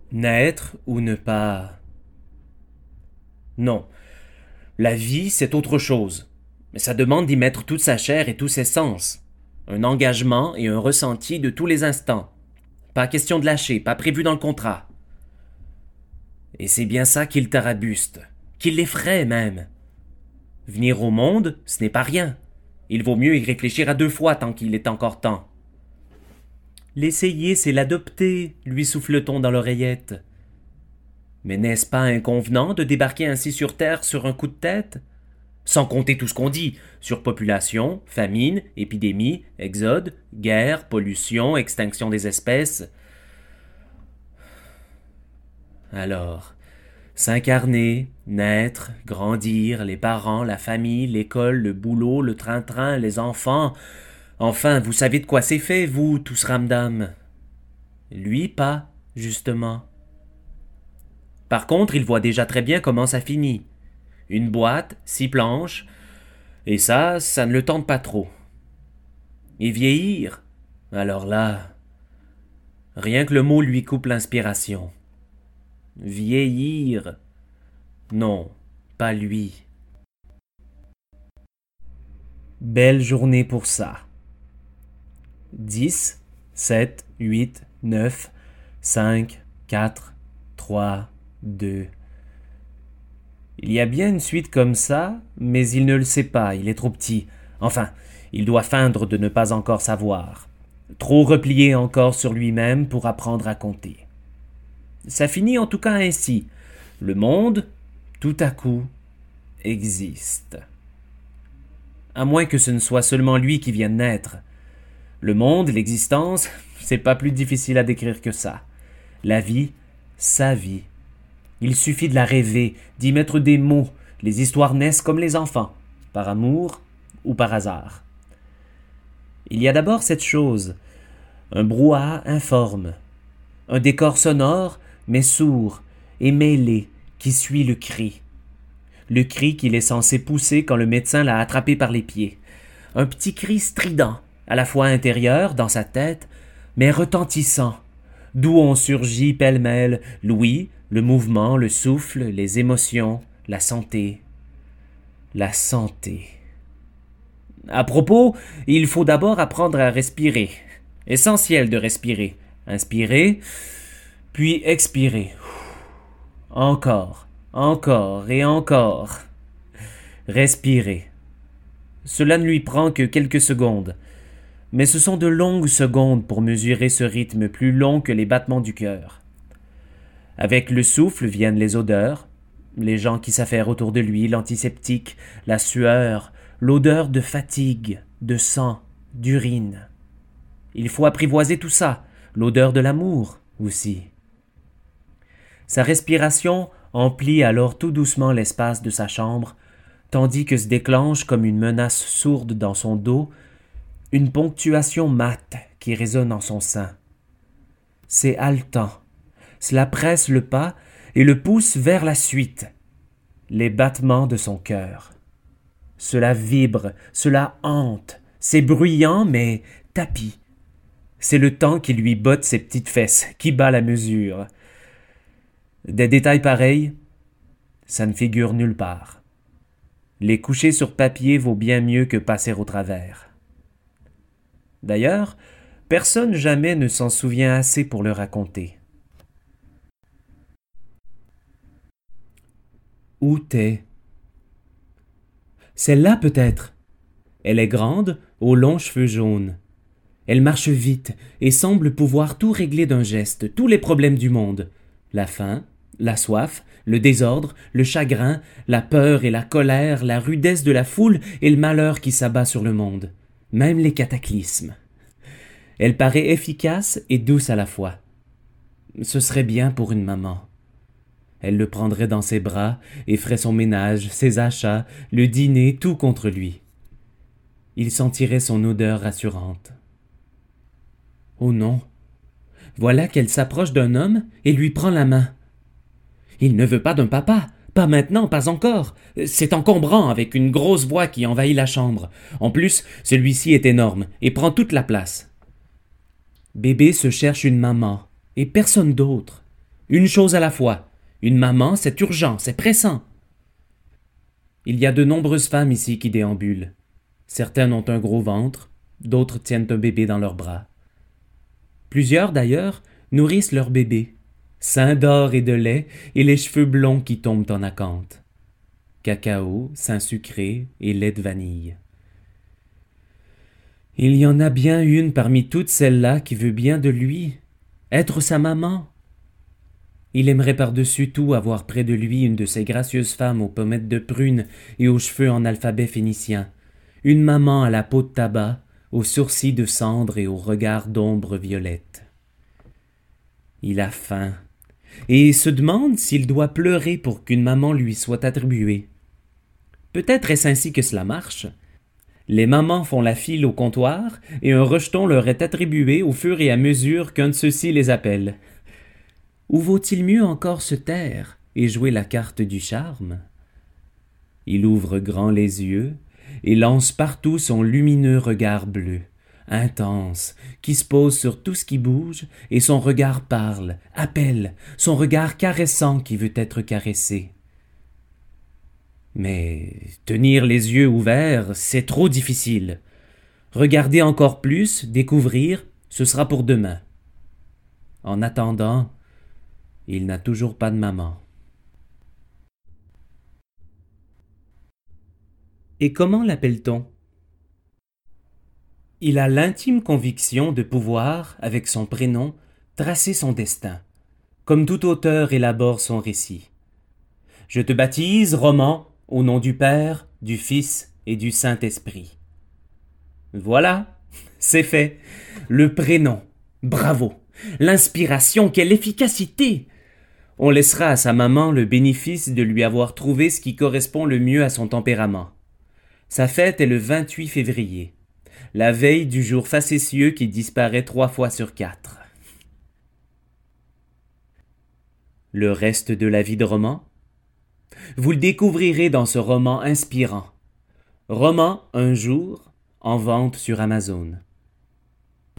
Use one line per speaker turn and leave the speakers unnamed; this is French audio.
Naître ou ne pas... Non. La vie, c'est autre chose. Mais ça demande d'y mettre toute sa chair et tous ses sens. Un engagement et un ressenti de tous les instants. Pas question de lâcher, pas prévu dans le contrat. Et c'est bien ça qu'il tarabuste, qu'il l'effraie même. Venir au monde, ce n'est pas rien. Il vaut mieux y réfléchir à 2 fois tant qu'il est encore temps. L'essayer, c'est l'adopter, lui souffle-t-on dans l'oreillette. Mais n'est-ce pas inconvenant de débarquer ainsi sur Terre sur un coup de tête? Sans compter tout ce qu'on dit, surpopulation, famine, épidémie, exode, guerre, pollution, extinction des espèces. Alors, s'incarner, naître, grandir, les parents, la famille, l'école, le boulot, le train-train, les enfants. Enfin, vous savez de quoi c'est fait, vous, tous ramdam. Lui, pas, justement. Par contre, il voit déjà très bien comment ça finit. Une boîte, 6 planches, et ça ne le tente pas trop. Et vieillir, alors là, rien que le mot lui coupe l'inspiration. Vieillir, non, pas lui. Belle journée pour ça. 10, 7, 8, 9, 5, 4, 3, 2. Il y a bien une suite comme ça, mais il ne le sait pas, il est trop petit. Enfin, il doit feindre de ne pas encore savoir. Trop replié encore sur lui-même pour apprendre à compter. Ça finit en tout cas ainsi. Le monde, tout à coup, existe. À moins que ce ne soit seulement lui qui vienne naître. Le monde, l'existence, c'est pas plus difficile à décrire que ça. La vie, sa vie. Il suffit de la rêver, d'y mettre des mots. Les histoires naissent comme les enfants, par amour ou par hasard. Il y a d'abord cette chose, un brouhaha informe, un décor sonore, mais sourd et mêlé, qui suit le cri. Le cri qu'il est censé pousser quand le médecin l'a attrapé par les pieds. Un petit cri strident, à la fois intérieur, dans sa tête, mais retentissant, d'où ont surgi pêle-mêle l'ouïe, le mouvement, le souffle, les émotions, la santé. La santé. À propos, il faut d'abord apprendre à respirer. Essentiel de respirer. Inspirer, puis expirer. Encore, encore et encore. Respirer. Cela ne lui prend que quelques secondes. Mais ce sont de longues secondes pour mesurer ce rythme plus long que les battements du cœur. Avec le souffle viennent les odeurs, les gens qui s'affairent autour de lui, l'antiseptique, la sueur, l'odeur de fatigue, de sang, d'urine. Il faut apprivoiser tout ça, l'odeur de l'amour aussi. Sa respiration emplit alors tout doucement l'espace de sa chambre, tandis que se déclenche comme une menace sourde dans son dos, une ponctuation mate qui résonne en son sein. C'est haletant. Cela presse le pas et le pousse vers la suite. Les battements de son cœur. Cela vibre, cela hante. C'est bruyant, mais tapis. C'est le temps qui lui botte ses petites fesses, qui bat la mesure. Des détails pareils, ça ne figure nulle part. Les coucher sur papier vaut bien mieux que passer au travers. D'ailleurs, personne jamais ne s'en souvient assez pour le raconter. Où t'es? Celle-là peut-être. Elle est grande, aux longs cheveux jaunes. Elle marche vite et semble pouvoir tout régler d'un geste, tous les problèmes du monde. La faim, la soif, le désordre, le chagrin, la peur et la colère, la rudesse de la foule et le malheur qui s'abat sur le monde. Même les cataclysmes. Elle paraît efficace et douce à la fois. Ce serait bien pour une maman. Elle le prendrait dans ses bras et ferait son ménage, ses achats, le dîner, tout contre lui. Il sentirait son odeur rassurante. Oh non! Voilà qu'elle s'approche d'un homme et lui prend la main. Il ne veut pas d'un papa, pas maintenant, pas encore. C'est encombrant avec une grosse voix qui envahit la chambre. En plus, celui-ci est énorme et prend toute la place. Bébé se cherche une maman et personne d'autre. Une chose à la fois. Une maman, c'est urgent, c'est pressant. Il y a de nombreuses femmes ici qui déambulent. Certaines ont un gros ventre, d'autres tiennent un bébé dans leurs bras. Plusieurs, d'ailleurs, nourrissent leur bébé, sein d'or et de lait et les cheveux blonds qui tombent en acanthe. Cacao, sein sucré et lait de vanille. Il y en a bien une parmi toutes celles-là qui veut bien de lui, être sa maman. Il aimerait par-dessus tout avoir près de lui une de ces gracieuses femmes aux pommettes de prune et aux cheveux en alphabet phénicien, une maman à la peau de tabac, aux sourcils de cendre et au regard d'ombre violette. Il a faim, et se demande s'il doit pleurer pour qu'une maman lui soit attribuée. Peut-être est-ce ainsi que cela marche. Les mamans font la file au comptoir, et un rejeton leur est attribué au fur et à mesure qu'un de ceux-ci les appelle. Ou vaut-il mieux encore se taire et jouer la carte du charme? Il ouvre grand les yeux et lance partout son lumineux regard bleu, intense, qui se pose sur tout ce qui bouge, et son regard parle, appelle, son regard caressant qui veut être caressé. Mais tenir les yeux ouverts, c'est trop difficile. Regarder encore plus, découvrir, ce sera pour demain. En attendant, il n'a toujours pas de maman. Et comment l'appelle-t-on? Il a l'intime conviction de pouvoir, avec son prénom, tracer son destin, comme tout auteur élabore son récit. Je te baptise, Roman, au nom du Père, du Fils et du Saint-Esprit. Voilà, c'est fait. Le prénom. Bravo. L'inspiration, quelle efficacité! On laissera à sa maman le bénéfice de lui avoir trouvé ce qui correspond le mieux à son tempérament. Sa fête est le 28 février, la veille du jour facétieux qui disparaît 3 fois sur 4. Le reste de la vie de Roman? Vous le découvrirez dans ce roman inspirant. Roman, un jour, en vente sur Amazon.